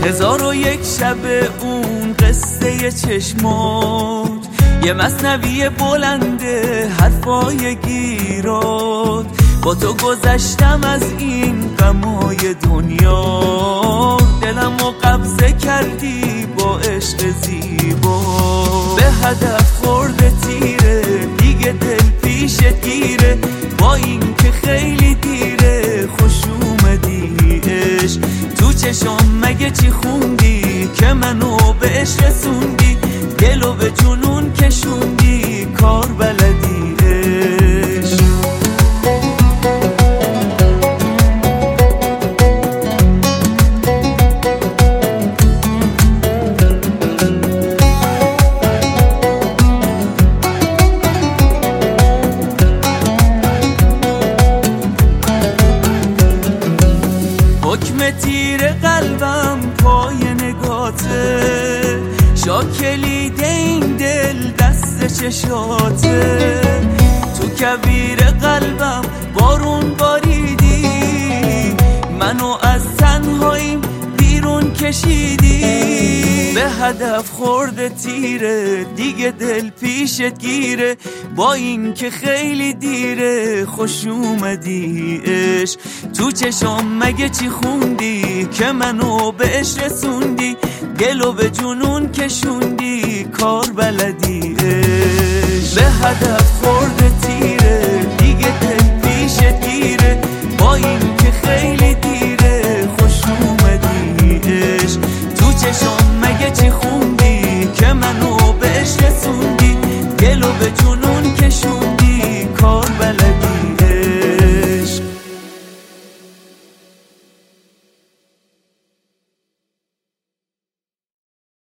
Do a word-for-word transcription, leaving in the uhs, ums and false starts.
هزار و یک شب اون قصه چشمات، یه مثنوی بلنده حرفای گیرات. با تو گذشتم از این غمای دنیا، دلمو قبضه کردی با عشق زیبا. به هدف خورده تیره دیگه دل پیشت گیره، با این که خیلی دیره خوش اومدی عشق. تو چشام مگه چی خوندی که منو به عشق رسوندی؟ دلو به جنون کشوندی کار بلدی عشق. حکم تیر قلبم پای نگاته، شاکلید این دل دست چشاته. تو کبیر قلبم بارون باریدی، منو از تنهاییم بیرون کشیدی. به هدف خورده تیره دیگه دل پیشت گیره، با این که خیلی دیره خوش اومدی عشق. تو چشام مگه چی خوندی که منو به عشق رسوندی؟ دلو به جنون کشوندی کار بلدی عشق. به هدف خورده تیره دیگه دل پیشت گیره، با این که خیلی دیره خوش اومدی عشق. تو چشام مگه چی خوندی که منو به عشق رسوندی؟ دلو به جنون کشوندی کار بلدی.